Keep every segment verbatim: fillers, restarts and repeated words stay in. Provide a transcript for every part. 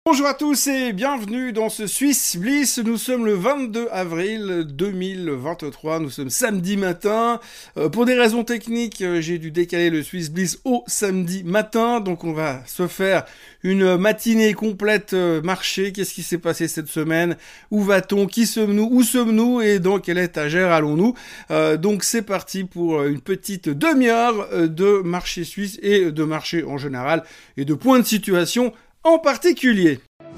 Bonjour à tous et bienvenue dans ce Swiss Bliss. Nous sommes le vingt-deux avril deux mille vingt-trois, nous sommes samedi matin. Euh, pour des raisons techniques, euh, j'ai dû décaler le Swiss Bliss au samedi matin, donc on va se faire une matinée complète euh, marché. Qu'est-ce qui s'est passé cette semaine? Où va-t-on? Qui sommes-nous? Où sommes-nous? Et dans quelle étagère allons-nous? euh, Donc c'est parti pour une petite demi-heure euh, de marché suisse et de marché en général et de points de situation en particulier.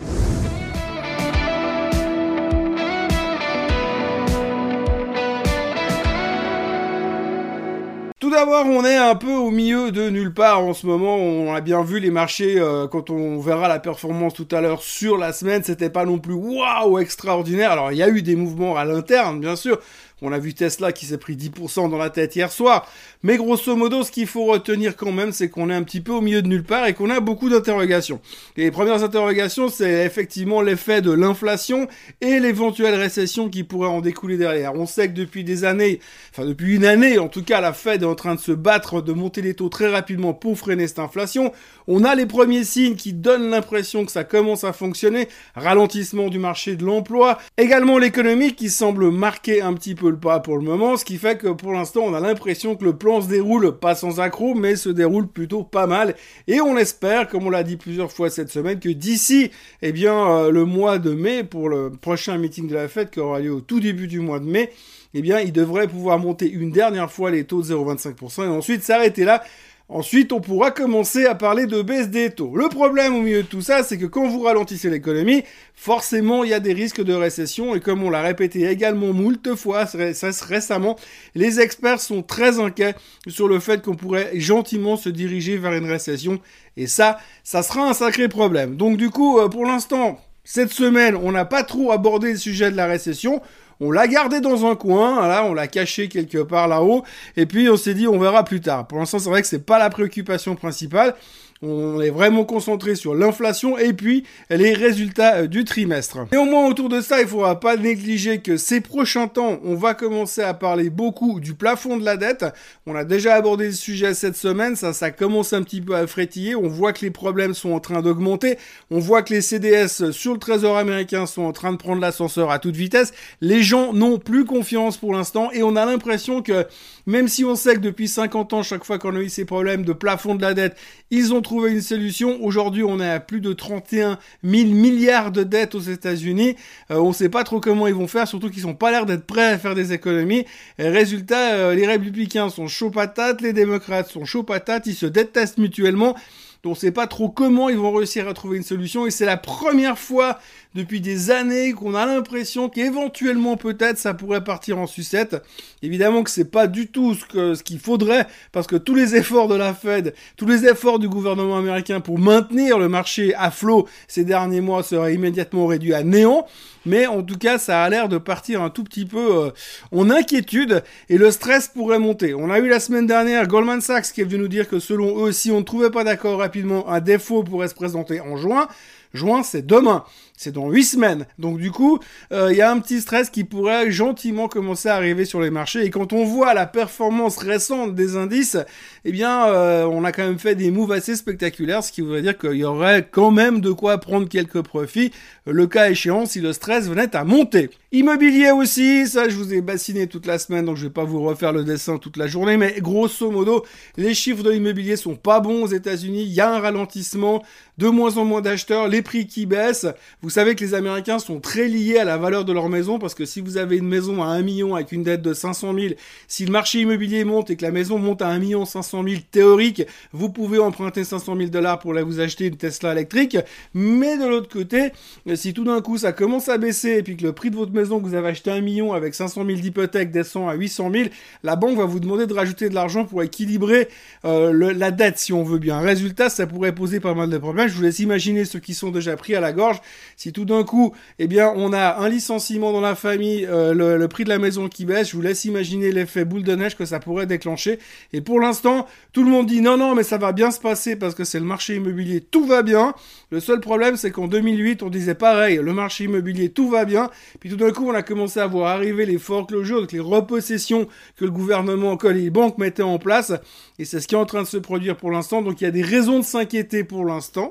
Tout d'abord, on est un peu au milieu de nulle part en ce moment. On a bien vu les marchés, euh, quand on verra la performance tout à l'heure sur la semaine, c'était pas non plus waouh extraordinaire. Alors, il y a eu des mouvements à l'interne, bien sûr. On a vu Tesla qui s'est pris dix pour cent dans la tête hier soir. Mais grosso modo, ce qu'il faut retenir quand même, c'est qu'on est un petit peu au milieu de nulle part et qu'on a beaucoup d'interrogations. Et les premières interrogations, c'est effectivement l'effet de l'inflation et l'éventuelle récession qui pourrait en découler derrière. On sait que depuis des années, enfin depuis une année en tout cas, la Fed est en train de se battre, de monter les taux très rapidement pour freiner cette inflation. On a les premiers signes qui donnent l'impression que ça commence à fonctionner. Ralentissement du marché de l'emploi. Également l'économie qui semble marquer un petit peu le pas pour le moment, ce qui fait que pour l'instant on a l'impression que le plan se déroule pas sans accroc, mais se déroule plutôt pas mal. Et on espère, comme on l'a dit plusieurs fois cette semaine, que d'ici eh bien euh, le mois de mai, pour le prochain meeting de la Fed qui aura lieu au tout début du mois de mai, eh bien il devrait pouvoir monter une dernière fois les taux de zéro virgule vingt-cinq pour cent et ensuite s'arrêter là. Ensuite, on pourra commencer à parler de baisse des taux. Le problème au milieu de tout ça, c'est que quand vous ralentissez l'économie, forcément, il y a des risques de récession. Et comme on l'a répété également moult fois récemment, les experts sont très inquiets sur le fait qu'on pourrait gentiment se diriger vers une récession. Et ça, ça sera un sacré problème. Donc du coup, pour l'instant, cette semaine, on n'a pas trop abordé le sujet de la récession. On l'a gardé dans un coin, là, on l'a caché quelque part là-haut, et puis on s'est dit on verra plus tard. Pour l'instant, c'est vrai que c'est pas la préoccupation principale. On est vraiment concentré sur l'inflation et puis les résultats du trimestre. Néanmoins, autour de ça, il ne faudra pas négliger que ces prochains temps, on va commencer à parler beaucoup du plafond de la dette. On a déjà abordé le sujet cette semaine, ça, ça commence un petit peu à frétiller. On voit que les problèmes sont en train d'augmenter. On voit que les C D S sur le trésor américain sont en train de prendre l'ascenseur à toute vitesse. Les gens n'ont plus confiance pour l'instant et on a l'impression que même si on sait que depuis cinquante ans, chaque fois qu'on a eu ces problèmes de plafond de la dette, ils ont trouvé une solution. Aujourd'hui, on est à plus de trente et un mille milliards de dettes aux États-Unis. Euh, on ne sait pas trop comment ils vont faire, surtout qu'ils n'ont pas l'air d'être prêts à faire des économies. Et résultat, euh, les républicains sont chauds patates, les démocrates sont chauds patates, ils se détestent mutuellement. Donc on ne sait pas trop comment ils vont réussir à trouver une solution. Et c'est la première fois depuis des années qu'on a l'impression qu'éventuellement peut-être ça pourrait partir en sucette. Évidemment que c'est pas du tout ce que, ce qu'il faudrait, parce que tous les efforts de la Fed, tous les efforts du gouvernement américain pour maintenir le marché à flot ces derniers mois seraient immédiatement réduits à néant. Mais en tout cas, ça a l'air de partir un tout petit peu euh, en inquiétude et le stress pourrait monter. On a eu la semaine dernière Goldman Sachs qui est venu nous dire que selon eux, si on ne trouvait pas d'accord rapidement, un défaut pourrait se présenter en juin. Juin, c'est demain. C'est dans huit semaines. Donc du coup, il euh, y a un petit stress qui pourrait gentiment commencer à arriver sur les marchés. Et quand on voit la performance récente des indices, eh bien, euh, on a quand même fait des moves assez spectaculaires, ce qui voudrait dire qu'il y aurait quand même de quoi prendre quelques profits, le cas échéant, si le stress venait à monter. Immobilier aussi, ça je vous ai bassiné toute la semaine, donc je vais pas vous refaire le dessin toute la journée, mais grosso modo, les chiffres de l'immobilier sont pas bons aux États-Unis, il y a un ralentissement, de moins en moins d'acheteurs, les prix qui baissent. Vous savez que les Américains sont très liés à la valeur de leur maison, parce que si vous avez une maison à un million avec une dette de cinq cent mille, si le marché immobilier monte et que la maison monte à un million cinq cent mille théorique, vous pouvez emprunter cinq cent mille dollars pour là vous acheter une Tesla électrique. Mais de l'autre côté, si tout d'un coup ça commence à baisser et puis que le prix de votre maison que vous avez acheté un million avec cinq cent mille d'hypothèque descend à huit cent mille, la banque va vous demander de rajouter de l'argent pour équilibrer euh, le, la dette si on veut bien. Résultat, ça pourrait poser pas mal de problèmes. Je vous laisse imaginer ceux qui sont déjà pris à la gorge. Si tout d'un coup, eh bien, on a un licenciement dans la famille, euh, le, le prix de la maison qui baisse, je vous laisse imaginer l'effet boule de neige que ça pourrait déclencher. Et pour l'instant, tout le monde dit non, non, mais ça va bien se passer parce que c'est le marché immobilier, tout va bien. Le seul problème, c'est qu'en deux mille huit, on disait pareil, le marché immobilier, tout va bien. Puis tout d'un coup, on a commencé à voir arriver les foreclosures, donc les repossessions que le gouvernement, que les banques mettaient en place. Et c'est ce qui est en train de se produire pour l'instant. Donc il y a des raisons de s'inquiéter pour l'instant.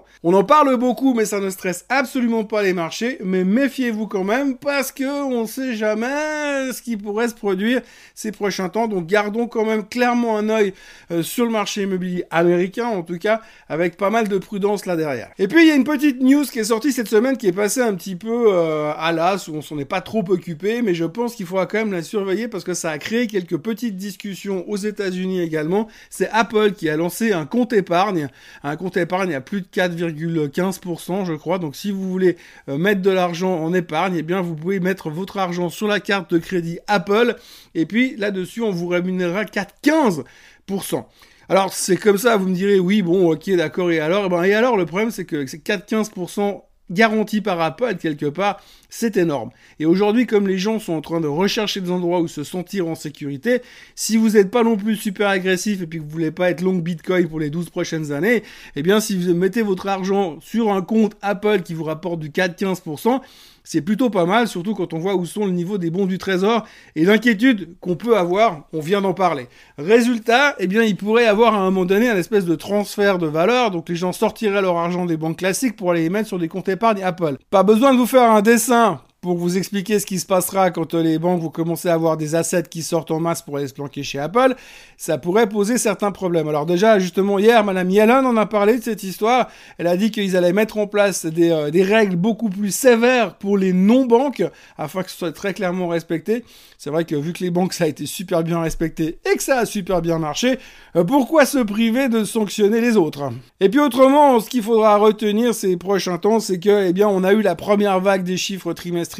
l'instant. On en parle beaucoup, mais ça ne stresse absolument pas les marchés. Mais méfiez-vous quand même, parce que on sait jamais ce qui pourrait se produire ces prochains temps. Donc gardons quand même clairement un œil euh, sur le marché immobilier américain, en tout cas, avec pas mal de prudence là derrière. Et puis il y a une petite news qui est sortie cette semaine qui est passée un petit peu euh, à l'as, où on s'en est pas trop occupé, mais je pense qu'il faudra quand même la surveiller parce que ça a créé quelques petites discussions aux États-Unis également. C'est Apple qui a lancé un compte épargne, un compte épargne à plus de quatre virgule quinze pour cent je crois. Donc si vous voulez euh, mettre de l'argent en épargne, eh bien vous pouvez mettre votre argent sur la carte de crédit Apple et puis là-dessus on vous rémunérera quatre virgule quinze pour cent. Alors c'est comme ça, vous me direz oui bon ok d'accord et alors, ben, et alors le problème c'est que c'est quatre virgule quinze pour cent garanti par Apple quelque part, c'est énorme. Et aujourd'hui, comme les gens sont en train de rechercher des endroits où se sentir en sécurité, si vous n'êtes pas non plus super agressif et puis que vous voulez pas être long Bitcoin pour les douze prochaines années, eh bien si vous mettez votre argent sur un compte Apple qui vous rapporte du quatre virgule quinze pour cent, c'est plutôt pas mal, surtout quand on voit où sont le niveau des bons du trésor et l'inquiétude qu'on peut avoir, on vient d'en parler. Résultat, eh bien, il pourrait y avoir à un moment donné un espèce de transfert de valeur, donc les gens sortiraient leur argent des banques classiques pour aller les mettre sur des comptes épargne Apple. Pas besoin de vous faire un dessin pour vous expliquer ce qui se passera quand les banques vont commencer à avoir des assets qui sortent en masse pour aller se planquer chez Apple, ça pourrait poser certains problèmes. Alors déjà, justement, hier, Madame Yellen en a parlé de cette histoire. Elle a dit qu'ils allaient mettre en place des, euh, des règles beaucoup plus sévères pour les non-banques, afin que ce soit très clairement respecté. C'est vrai que vu que les banques, ça a été super bien respecté et que ça a super bien marché, euh, pourquoi se priver de sanctionner les autres? Et puis autrement, ce qu'il faudra retenir ces prochains temps, c'est que, eh bien, on a eu la première vague des chiffres trimestriels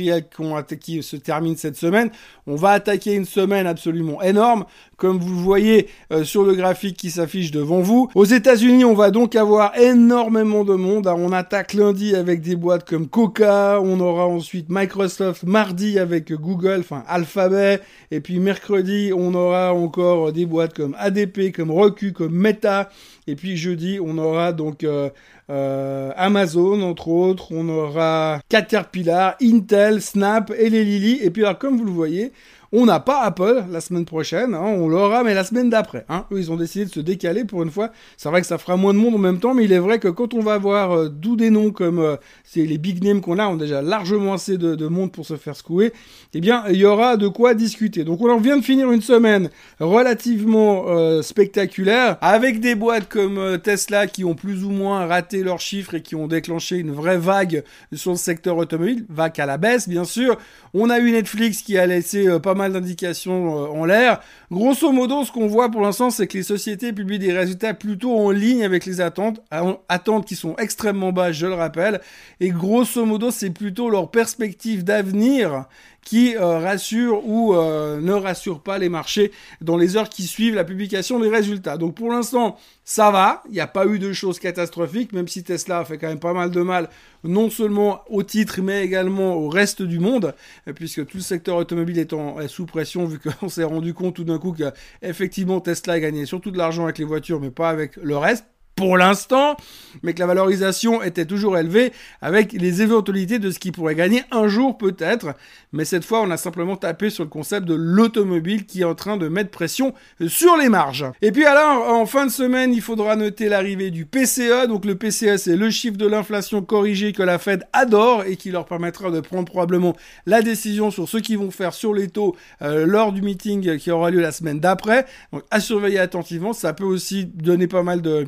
qui se termine cette semaine. On va attaquer une semaine absolument énorme, comme vous le voyez euh, sur le graphique qui s'affiche devant vous. Aux États-Unis, on va donc avoir énormément de monde. On attaque lundi avec des boîtes comme Coca, on aura ensuite Microsoft mardi avec Google, enfin Alphabet, et puis mercredi, on aura encore des boîtes comme A D P, comme Roku, comme Meta, et puis jeudi, on aura donc euh, euh, Amazon, entre autres, on aura Caterpillar, Intel, Snap et les Lilly. Et puis alors, comme vous le voyez, on n'a pas Apple la semaine prochaine, hein, on l'aura, mais la semaine d'après. Hein. Eux, ils ont décidé de se décaler pour une fois. C'est vrai que ça fera moins de monde en même temps, mais il est vrai que quand on va avoir euh, d'où des noms comme euh, c'est les big names qu'on a, on a déjà largement assez de, de monde pour se faire secouer, eh bien, il y aura de quoi discuter. Donc, on vient de finir une semaine relativement euh, spectaculaire, avec des boîtes comme euh, Tesla qui ont plus ou moins raté leurs chiffres et qui ont déclenché une vraie vague sur le secteur automobile, vague à la baisse, bien sûr. On a eu Netflix qui a laissé euh, pas mal d'indications euh, en l'air. Grosso modo, ce qu'on voit pour l'instant, c'est que les sociétés publient des résultats plutôt en ligne avec les attentes, attentes qui sont extrêmement basses, je le rappelle, et grosso modo, c'est plutôt leur perspective d'avenir qui euh, rassure ou euh, ne rassure pas les marchés dans les heures qui suivent la publication des résultats. Donc pour l'instant, ça va, il n'y a pas eu de choses catastrophiques, même si Tesla a fait quand même pas mal de mal, non seulement au titre, mais également au reste du monde, puisque tout le secteur automobile est, en, est sous pression, vu qu'on s'est rendu compte tout d'un coup qu'effectivement Tesla gagnait surtout de l'argent avec les voitures, mais pas avec le reste. Pour l'instant, mais que la valorisation était toujours élevée avec les éventualités de ce qui pourrait gagner un jour peut-être. Mais cette fois, on a simplement tapé sur le concept de l'automobile qui est en train de mettre pression sur les marges. Et puis alors, en fin de semaine, il faudra noter l'arrivée du P C E. Donc le P C E, c'est le chiffre de l'inflation corrigé que la Fed adore et qui leur permettra de prendre probablement la décision sur ce qu'ils vont faire sur les taux euh, lors du meeting qui aura lieu la semaine d'après. Donc à surveiller attentivement, ça peut aussi donner pas mal de...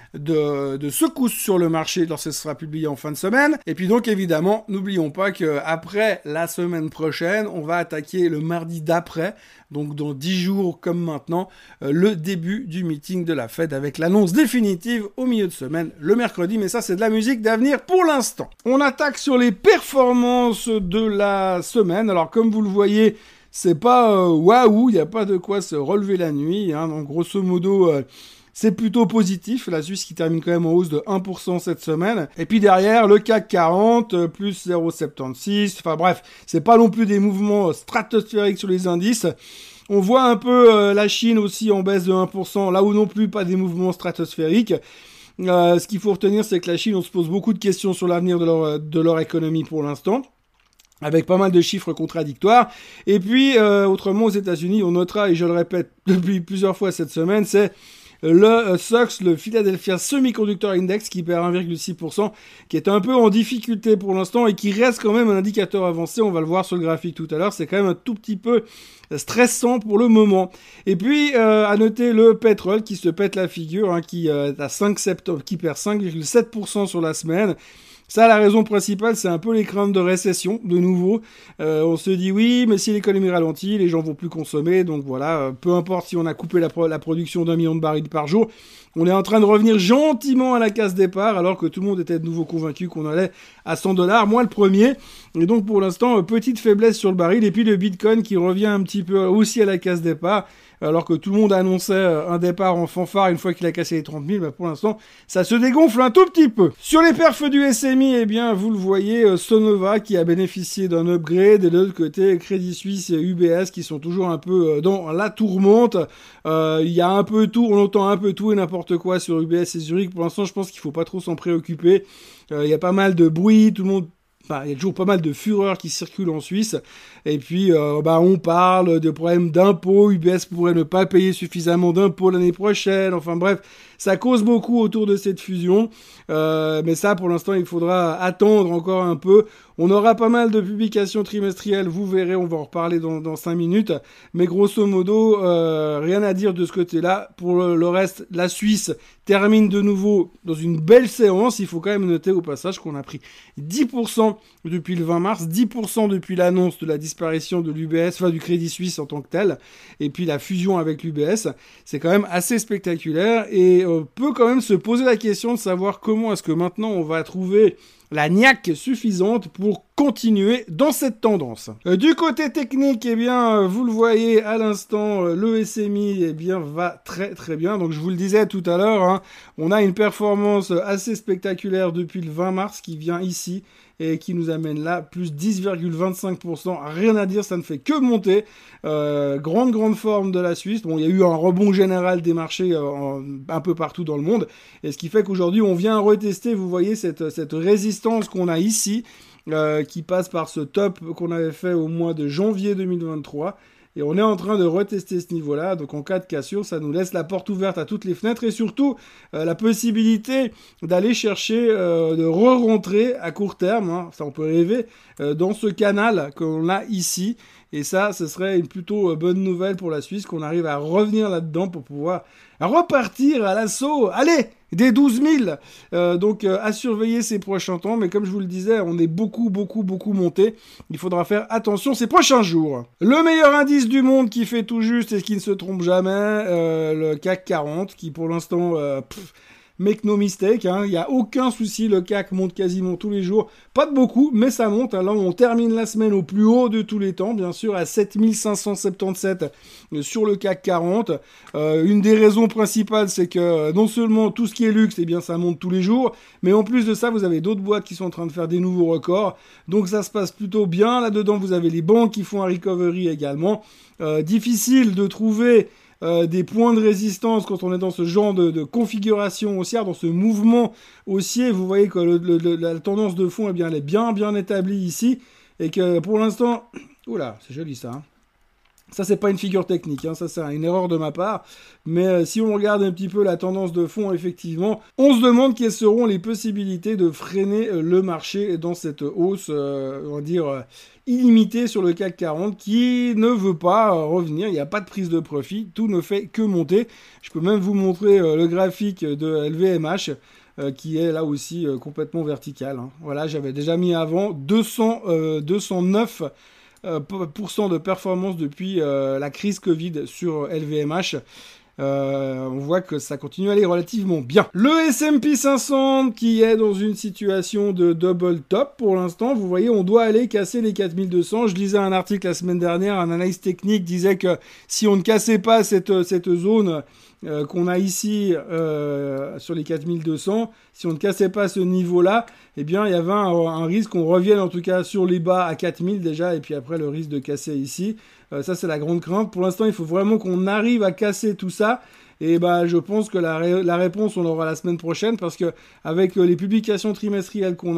De, de secousses sur le marché lorsque ce sera publié en fin de semaine. Et puis donc évidemment, n'oublions pas qu'après la semaine prochaine, on va attaquer le mardi d'après, donc dans dix jours comme maintenant, euh, le début du meeting de la Fed avec l'annonce définitive au milieu de semaine, le mercredi, mais ça c'est de la musique d'avenir pour l'instant. On attaque sur les performances de la semaine. Alors comme vous le voyez, c'est pas euh, waouh, il n'y a pas de quoi se relever la nuit, hein, donc grosso modo... Euh, C'est plutôt positif, la Suisse qui termine quand même en hausse de un pour cent cette semaine. Et puis derrière, le C A C quarante, plus zéro virgule soixante-seize. Enfin bref, c'est pas non plus des mouvements stratosphériques sur les indices. On voit un peu euh, la Chine aussi en baisse de un pour cent, là où non plus pas des mouvements stratosphériques. Euh, ce qu'il faut retenir, c'est que la Chine, on se pose beaucoup de questions sur l'avenir de leur, de leur économie pour l'instant, avec pas mal de chiffres contradictoires. Et puis, euh, autrement, aux États-Unis, on notera, et je le répète depuis plusieurs fois cette semaine, c'est le euh, S O X, le Philadelphia Semiconductor Index, qui perd un virgule six pour cent, qui est un peu en difficulté pour l'instant et qui reste quand même un indicateur avancé. On va le voir sur le graphique tout à l'heure. C'est quand même un tout petit peu stressant pour le moment. Et puis, euh, à noter le pétrole qui se pète la figure, hein, qui, euh, à cinq septembre, qui perd cinq virgule sept pour cent sur la semaine. Ça, la raison principale, c'est un peu les craintes de récession, de nouveau. Euh, on se dit, oui, mais si l'économie ralentit, les gens vont plus consommer. Donc voilà, euh, peu importe si on a coupé la, pro- la production d'un million de barils par jour, on est en train de revenir gentiment à la case départ, alors que tout le monde était de nouveau convaincu qu'on allait à cent dollars, moi le premier. Et donc pour l'instant, euh, petite faiblesse sur le baril. Et puis le Bitcoin qui revient un petit peu aussi à la case départ, alors que tout le monde annonçait un départ en fanfare une fois qu'il a cassé les trente mille, bah pour l'instant, ça se dégonfle un tout petit peu. Sur les perfs du S M I, eh bien, vous le voyez, Sonova qui a bénéficié d'un upgrade, et de l'autre côté, Crédit Suisse et U B S qui sont toujours un peu dans la tourmente. Euh, il y a un peu tout, on entend un peu tout et n'importe quoi sur U B S et Zurich. Pour l'instant, je pense qu'il faut pas trop s'en préoccuper. Euh, il y a pas mal de bruit, tout le monde... Enfin, il y a toujours pas mal de fureur qui circule en Suisse. Et puis, euh, bah, on parle de problèmes d'impôts. U B S pourrait ne pas payer suffisamment d'impôts l'année prochaine. Enfin bref, ça cause beaucoup autour de cette fusion. Euh, mais ça, pour l'instant, il faudra attendre encore un peu. On aura pas mal de publications trimestrielles. Vous verrez, on va en reparler dans, dans cinq minutes. Mais grosso modo, euh, rien à dire de ce côté-là. Pour le, le reste, la Suisse termine de nouveau dans une belle séance. Il faut quand même noter au passage qu'on a pris dix pour cent depuis le vingt mars, dix pour cent depuis l'annonce de la disparition de l'U B S, enfin du Crédit Suisse en tant que tel, et puis la fusion avec l'U B S. C'est quand même assez spectaculaire et on peut quand même se poser la question de savoir comment est-ce que maintenant on va trouver la niaque suffisante pour continuer dans cette tendance. Euh, du côté technique, eh bien, euh, vous le voyez à l'instant, euh, le S M I, eh bien, va très très bien. Donc, je vous le disais tout à l'heure, hein, on a une performance assez spectaculaire depuis le vingt mars qui vient ici et qui nous amène là, plus dix virgule vingt-cinq pour cent. Rien à dire, ça ne fait que monter. Euh, grande, grande forme de la Suisse. Bon, il y a eu un rebond général des marchés euh, en, un peu partout dans le monde. Et ce qui fait qu'aujourd'hui, on vient retester, vous voyez, cette, cette résistance qu'on a ici, euh, qui passe par ce top qu'on avait fait au mois de janvier deux mille vingt-trois. Et on est en train de retester ce niveau-là. Donc en cas de cassure, ça nous laisse la porte ouverte à toutes les fenêtres et surtout euh, la possibilité d'aller chercher, euh, de re-rentrer à court terme, hein, ça on peut rêver, euh, dans ce canal qu'on a ici. Et ça, ce serait une plutôt bonne nouvelle pour la Suisse, qu'on arrive à revenir là-dedans pour pouvoir repartir à l'assaut. Allez, des douze mille. Euh, donc, euh, à surveiller ces prochains temps. Mais comme je vous le disais, on est beaucoup, beaucoup, beaucoup monté. Il faudra faire attention ces prochains jours. Le meilleur indice du monde qui fait tout juste et qui ne se trompe jamais, euh, le C A C quarante, qui pour l'instant... Euh, pff, make no mistake, hein, il n'y a aucun souci, le C A C monte quasiment tous les jours, pas de beaucoup, mais ça monte. Alors on termine la semaine au plus haut de tous les temps, bien sûr, à sept mille cinq cent soixante-dix-sept sur le C A C quarante. Euh, une des raisons principales, c'est que non seulement tout ce qui est luxe, eh bien ça monte tous les jours, mais en plus de ça, vous avez d'autres boîtes qui sont en train de faire des nouveaux records, donc ça se passe plutôt bien. Là-dedans, vous avez les banques qui font un recovery également. Euh, difficile de trouver... Euh, des points de résistance quand on est dans ce genre de, de configuration haussière, dans ce mouvement haussier. Vous voyez que le, le, la tendance de fond, eh bien, elle est bien bien établie ici et que pour l'instant, oula, c'est joli ça. Hein. Ça, c'est pas une figure technique, hein, ça c'est une erreur de ma part. Mais euh, si on regarde un petit peu la tendance de fond, effectivement, on se demande quelles seront les possibilités de freiner euh, le marché dans cette hausse, euh, on va dire, euh, illimitée sur le C A C quarante, qui ne veut pas euh, revenir. Il n'y a pas de prise de profit, tout ne fait que monter. Je peux même vous montrer euh, le graphique de L V M H, euh, qui est là aussi euh, complètement vertical. Hein. Voilà, j'avais déjà mis avant deux cents, euh, deux cent neuf Euh, pour cent de performance depuis euh, la crise Covid sur L V M H. Euh, on voit que ça continue à aller relativement bien. Le S and P cinq cents qui est dans une situation de double top pour l'instant. Vous voyez, on doit aller casser les quatre mille deux cents. Je lisais un article la semaine dernière, un analyse technique disait que si on ne cassait pas cette, cette zone euh, qu'on a ici euh, sur les quatre mille deux cents, si on ne cassait pas ce niveau-là, eh bien, il y avait un, un risque qu'on revienne en tout cas sur les bas à quatre mille déjà, et puis après le risque de casser ici. Euh, ça, c'est la grande crainte. Pour l'instant, il faut vraiment qu'on arrive à casser tout ça. Et bah, je pense que la, ré- la réponse, on l'aura la semaine prochaine, parce que avec euh, les publications trimestrielles qu'on a,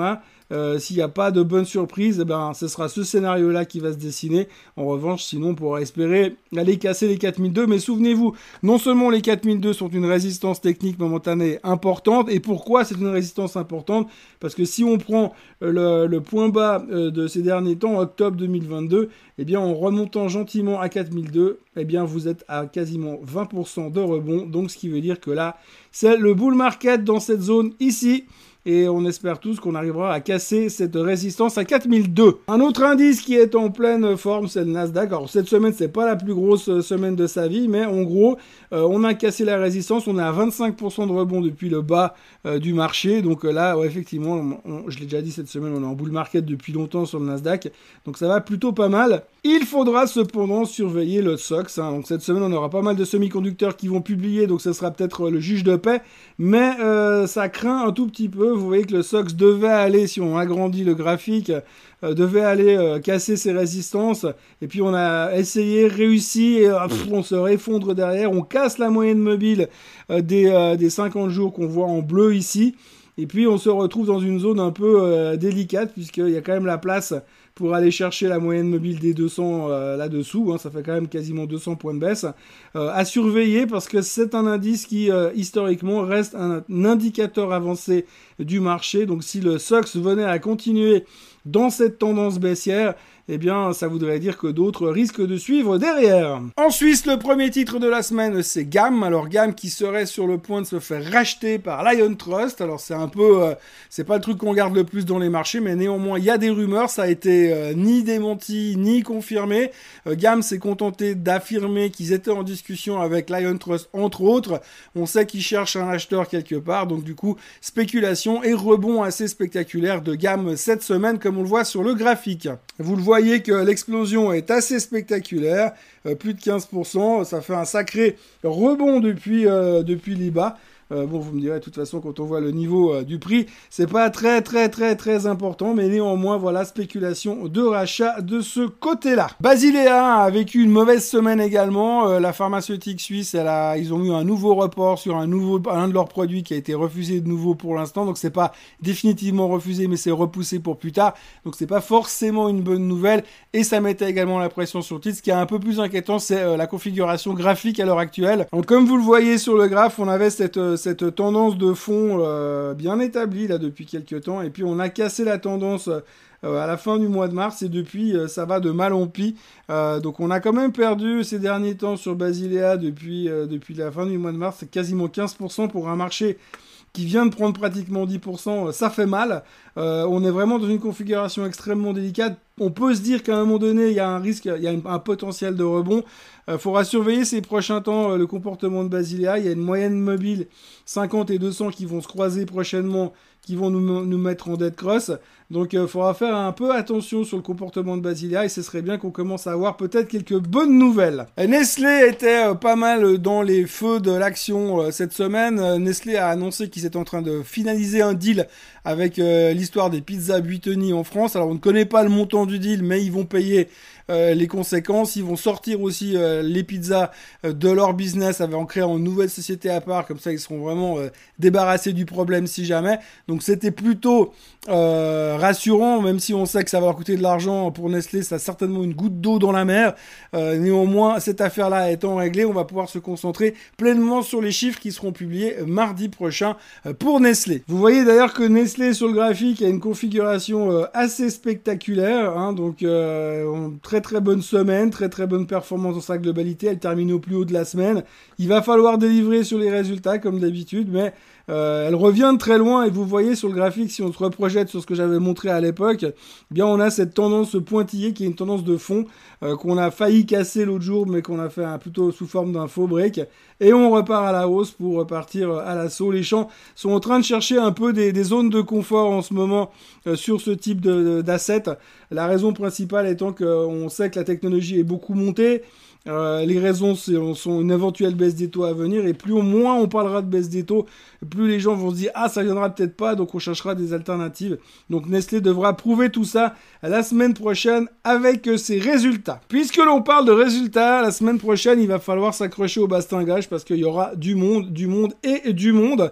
Euh, s'il n'y a pas de bonne surprise, eh ben, ce sera ce scénario-là qui va se dessiner. En revanche, sinon, on pourra espérer aller casser les quatre mille deux. Mais souvenez-vous, non seulement les quatre mille deux sont une résistance technique momentanée importante. Et pourquoi c'est une résistance importante? Parce que si on prend le, le point bas euh, de ces derniers temps, octobre deux mille vingt-deux, eh bien, en remontant gentiment à quatre mille deux, eh bien, vous êtes à quasiment vingt pour cent de rebond. Donc, ce qui veut dire que là, c'est le bull market dans cette zone ici. Et on espère tous qu'on arrivera à casser cette résistance à quatre mille deux. Un autre indice qui est en pleine forme, c'est le Nasdaq. Alors cette semaine, c'est pas la plus grosse semaine de sa vie, mais en gros, euh, on a cassé la résistance. On est à vingt-cinq pour cent de rebond depuis le bas euh, du marché. Donc euh, là, ouais, effectivement, on, on, je l'ai déjà dit cette semaine, on est en bull market depuis longtemps sur le Nasdaq. Donc ça va plutôt pas mal. Il faudra cependant surveiller le S O X. Hein. Donc cette semaine, on aura pas mal de semi-conducteurs qui vont publier. Donc ce sera peut-être le juge de paix. Mais euh, ça craint un tout petit peu. Vous voyez que le S O X devait aller, si on agrandit le graphique, euh, devait aller euh, casser ses résistances. Et puis on a essayé, réussi, et euh, pff, on se réeffondre derrière. On casse la moyenne mobile euh, des, euh, des cinquante jours qu'on voit en bleu ici. Et puis on se retrouve dans une zone un peu euh, délicate, puisqu'il y a quand même la place pour aller chercher la moyenne mobile des deux cents euh, là-dessous. Hein, ça fait quand même quasiment deux cents points de baisse. Euh, à surveiller parce que c'est un indice qui, euh, historiquement, reste un, un indicateur avancé du marché. Donc si le S O X venait à continuer dans cette tendance baissière, eh bien, ça voudrait dire que d'autres risquent de suivre derrière. En Suisse, le premier titre de la semaine, c'est G A M. Alors, G A M qui serait sur le point de se faire racheter par Lion Trust. Alors, c'est un peu, euh, c'est pas le truc qu'on garde le plus dans les marchés, mais néanmoins, il y a des rumeurs. Ça a été euh, ni démenti, ni confirmé. Euh, G A M s'est contenté d'affirmer qu'ils étaient en discussion avec Lion Trust, entre autres. On sait qu'ils cherchent un acheteur quelque part. Donc, du coup, spéculation et rebond assez spectaculaire de G A M cette semaine, comme on le voit sur le graphique. Vous le voyez, Vous voyez que l'explosion est assez spectaculaire, euh, plus de quinze pour cent, ça fait un sacré rebond depuis, euh, depuis les bas. Euh, bon, vous me direz, de toute façon, quand on voit le niveau euh, du prix, c'est pas très, très, très, très important, mais néanmoins, voilà, spéculation de rachat de ce côté-là. Basilea a vécu une mauvaise semaine également. Euh, la pharmaceutique suisse, elle a, ils ont eu un nouveau report sur un nouveau, un de leurs produits qui a été refusé de nouveau pour l'instant. Donc, c'est pas définitivement refusé, mais c'est repoussé pour plus tard. Donc, c'est pas forcément une bonne nouvelle. Et ça mettait également la pression sur le titre. Ce qui est un peu plus inquiétant, c'est euh, la configuration graphique à l'heure actuelle. Donc, comme vous le voyez sur le graphe, on avait cette euh, cette tendance de fond euh, bien établie là depuis quelques temps, et puis on a cassé la tendance euh, à la fin du mois de mars, et depuis euh, ça va de mal en pis. Euh, donc on a quand même perdu ces derniers temps sur Basilea depuis, euh, depuis la fin du mois de mars, c'est quasiment quinze pour cent pour un marché qui vient de prendre pratiquement dix pour cent, ça fait mal. Euh, on est vraiment dans une configuration extrêmement délicate. On peut se dire qu'à un moment donné, il y a un risque, il y a un, un potentiel de rebond. Il euh, faudra surveiller ces prochains temps euh, le comportement de Basilea. Il y a une moyenne mobile cinquante et deux cents qui vont se croiser prochainement, qui vont nous, nous mettre en dead cross. Donc il euh, faudra faire un peu attention sur le comportement de Basilea, et ce serait bien qu'on commence à avoir peut-être quelques bonnes nouvelles. Et Nestlé était euh, pas mal dans les feux de l'action euh, cette semaine. Euh, Nestlé a annoncé qu'ils étaient en train de finaliser un deal avec euh, l'histoire des pizzas Buitoni en France. Alors on ne connaît pas le montant du deal, mais ils vont payer euh, les conséquences. Ils vont sortir aussi euh, les pizzas euh, de leur business en créant une nouvelle société à part. Comme ça, ils seront vraiment euh, débarrassés du problème si jamais. Donc c'était plutôt euh, rassurant, même si on sait que ça va leur coûter de l'argent pour Nestlé. Ça a certainement une goutte d'eau dans la mer. Euh, néanmoins, cette affaire-là étant réglée, on va pouvoir se concentrer pleinement sur les chiffres qui seront publiés mardi prochain euh, pour Nestlé. Vous voyez d'ailleurs que Nestlé sur le graphique a une configuration euh, assez spectaculaire, hein, donc euh, on, très très bonne semaine, très très bonne performance dans sa globalité, elle termine au plus haut de la semaine. Il va falloir délivrer sur les résultats comme d'habitude, mais Euh, elle revient de très loin, et vous voyez sur le graphique, si on se reprojette sur ce que j'avais montré à l'époque, eh bien on a cette tendance pointillée qui est une tendance de fond euh, qu'on a failli casser l'autre jour, mais qu'on a fait hein, plutôt sous forme d'un faux break, et on repart à la hausse pour repartir à l'assaut. Les champs sont en train de chercher un peu des, des zones de confort en ce moment euh, sur ce type de, d'asset. La raison principale étant qu'on sait que la technologie est beaucoup montée. Euh, les raisons c'est, sont une éventuelle baisse des taux à venir, et plus au moins on parlera de baisse des taux, plus les gens vont se dire ah ça viendra peut-être pas, donc on cherchera des alternatives. Donc Nestlé devra prouver tout ça la semaine prochaine avec ses résultats. Puisque l'on parle de résultats, la semaine prochaine il va falloir s'accrocher au bastingage parce qu'il y aura du monde, du monde et du monde.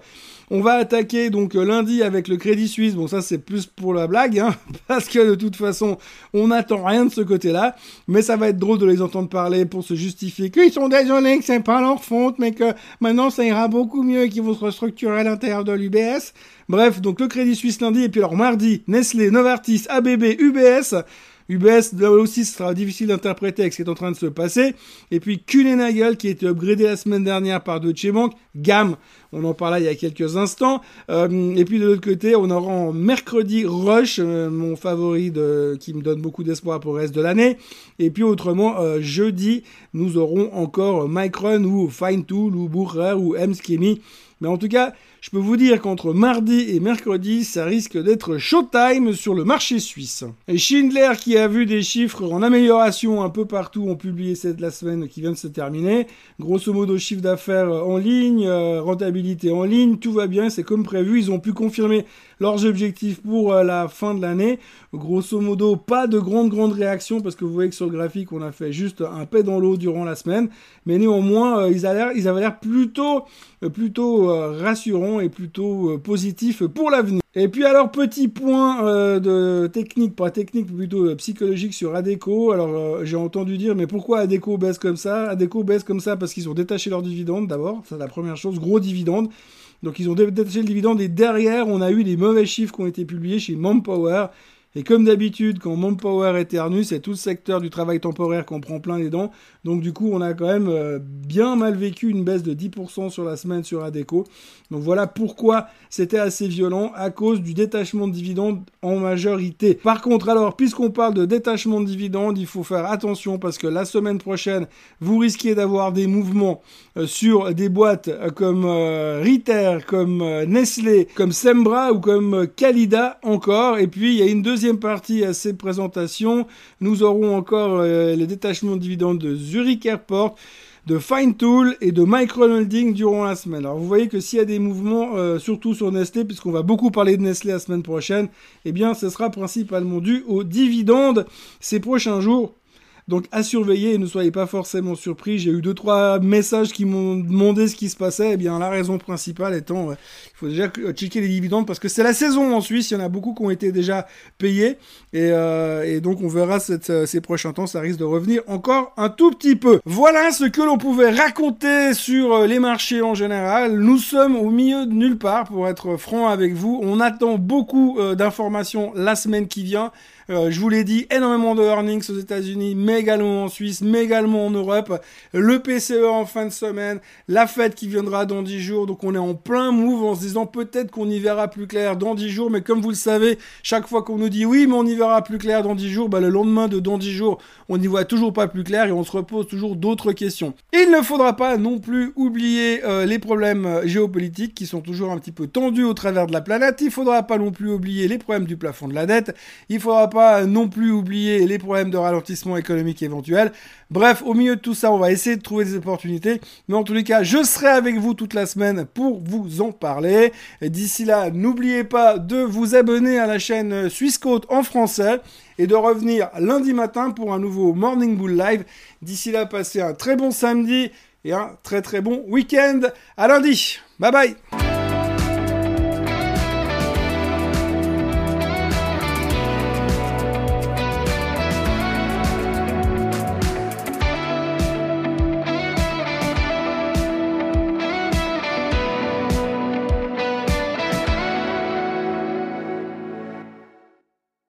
On va attaquer donc lundi avec le Crédit Suisse. Bon, ça c'est plus pour la blague, hein, parce que de toute façon, on n'attend rien de ce côté-là. Mais ça va être drôle de les entendre parler pour se justifier qu'ils sont désolés, que c'est pas leur faute, mais que maintenant ça ira beaucoup mieux et qu'ils vont se restructurer à l'intérieur de l'U B S. Bref, donc le Crédit Suisse lundi, et puis alors mardi, Nestlé, Novartis, A B B, U B S. U B S, là aussi, ce sera difficile d'interpréter avec ce qui est en train de se passer. Et puis, Kuehne+Nagel, qui a été upgradé la semaine dernière par Deutsche Bank. G A M, on en parlait il y a quelques instants. Euh, et puis, de l'autre côté, on aura en mercredi Roche, euh, mon favori de, qui me donne beaucoup d'espoir pour le reste de l'année. Et puis, autrement, euh, jeudi, nous aurons encore Micron ou Feintool ou Bucher ou Emskemi. Mais en tout cas, je peux vous dire qu'entre mardi et mercredi, ça risque d'être showtime sur le marché suisse. Et Schindler, qui a vu des chiffres en amélioration un peu partout, ont publié cette la semaine qui vient de se terminer. Grosso modo, chiffre d'affaires en ligne, euh, rentabilité en ligne, tout va bien, c'est comme prévu. Ils ont pu confirmer leurs objectifs pour euh, la fin de l'année. Grosso modo, pas de grande grande réaction parce que vous voyez que sur le graphique, on a fait juste un paix dans l'eau durant la semaine. Mais néanmoins, euh, ils, l'air, ils avaient l'air plutôt, euh, plutôt euh, rassurants et plutôt euh, positifs pour l'avenir. Et puis alors, petit point euh, de technique, pas technique, plutôt euh, psychologique sur Adecco. Alors, euh, j'ai entendu dire, mais pourquoi Adecco baisse comme ça? Adecco baisse comme ça parce qu'ils ont détaché leurs dividendes d'abord, c'est la première chose, gros dividendes. Donc ils ont détaché le dividende et derrière, on a eu les mauvais chiffres qui ont été publiés chez Manpower. Et comme d'habitude, quand Manpower éternue, c'est tout le secteur du travail temporaire qu'on prend plein les dents. Donc du coup, on a quand même euh, bien mal vécu une baisse de dix pour cent sur la semaine sur Adecco. Donc voilà pourquoi c'était assez violent, à cause du détachement de dividendes en majorité. Par contre, alors, puisqu'on parle de détachement de dividendes, il faut faire attention parce que la semaine prochaine, vous risquez d'avoir des mouvements euh, sur des boîtes euh, comme euh, Ritter, comme euh, Nestlé, comme Sembra ou comme euh, Calida encore. Et puis, il y a une deuxième partie à cette présentation. Nous aurons encore euh, les détachements de dividendes de Zurich Airport, de Feintool et de Micron Holding durant la semaine. Alors vous voyez que s'il y a des mouvements, euh, surtout sur Nestlé, puisqu'on va beaucoup parler de Nestlé la semaine prochaine, eh bien ce sera principalement dû aux dividendes ces prochains jours. Donc à surveiller et ne soyez pas forcément surpris. J'ai eu deux trois messages qui m'ont demandé ce qui se passait. Eh bien la raison principale étant, euh, il faut déjà checker les dividendes parce que c'est la saison en Suisse. Il y en a beaucoup qui ont été déjà payés et, euh, et donc on verra cette, ces prochains temps. Ça risque de revenir encore un tout petit peu. Voilà ce que l'on pouvait raconter sur les marchés en général. Nous sommes au milieu de nulle part pour être franc avec vous. On attend beaucoup euh, d'informations la semaine qui vient. Euh, je vous l'ai dit, énormément de earnings aux États-Unis, mais également en Suisse, mais également en Europe. Le P C E en fin de semaine, la fête qui viendra dans dix jours. Donc on est en plein move en se disant peut-être qu'on y verra plus clair dans dix jours. Mais comme vous le savez, chaque fois qu'on nous dit oui, mais on y verra plus clair dans dix jours, bah, le lendemain de dans dix jours, on n'y voit toujours pas plus clair et on se repose toujours d'autres questions. Il ne faudra pas non plus oublier euh, les problèmes géopolitiques qui sont toujours un petit peu tendus au travers de la planète. Il ne faudra pas non plus oublier les problèmes du plafond de la dette. Il ne faudra pas non plus oublier les problèmes de ralentissement économique éventuel. Bref, au milieu de tout ça, on va essayer de trouver des opportunités. Mais en tous les cas, je serai avec vous toute la semaine pour vous en parler. Et d'ici là, n'oubliez pas de vous abonner à la chaîne Swissquote en français et de revenir lundi matin pour un nouveau Morning Bull Live. D'ici là, passez un très bon samedi et un très très bon week-end. À lundi. Bye bye.